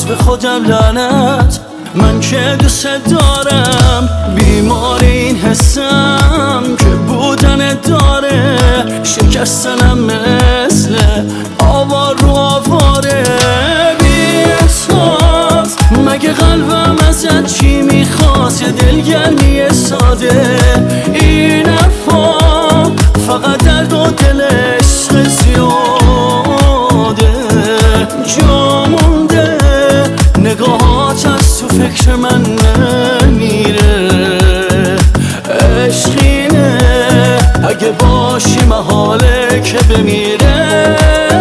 به خودم لعنت، من که دوست دارم. بیمار این حسم که بودن داره، شکستنم مثل آوار رو آواره. بی‌احساس مگه قلبم ازت چی میخواست؟ یه دلگرمی ساده، این حرفا فقط درد و دل عشق زیاده. جا مونده نگاهات از تو فکر من نمیره. عشقینه اگه باشی محاله که بمیره.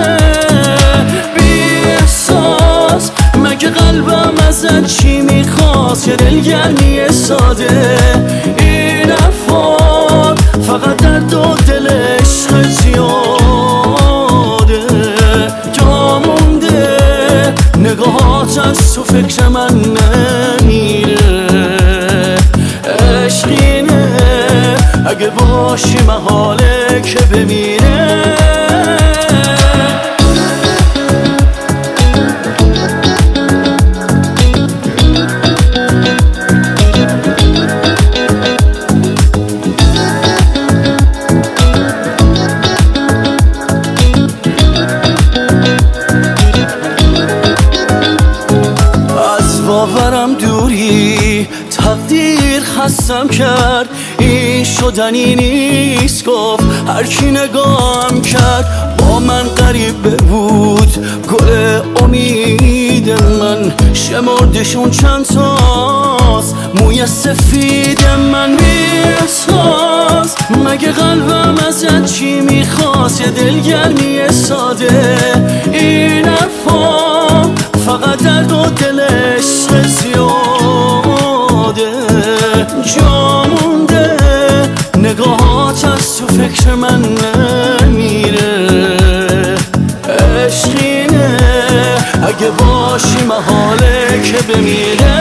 بی‌احساس مگه قلبم ازت چی میخواست؟ یه دلگرمی ساده، این حرفا فقط درد و دل عشق زیاده. جا مونده نگاهات از تو فکر من نمیره. عشقینه اگه باشی محاله که بمیره. باورم دوری تقدیر خستم کرد، این شدنی نیست گفت هر کی نگاهم کرد. با من غریبه بود گل امید من، شمردشون چند تاست موی سفید من. بی‌احساس مگه قلبم ازت چی میخواست؟ یه دلگرمی ساده، این حرفا فقط درد و دل عشق زیاده. جا مونده نگاهات از تو فکر من نمیره. عشقینه اگه باشی محاله که بمیره.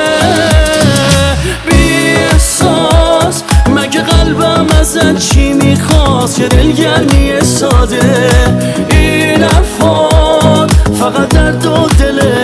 بی‌احساس مگه قلبم ازت چی میخواست؟ یه دلگرمی ساده، این حرفا فقط درد و دل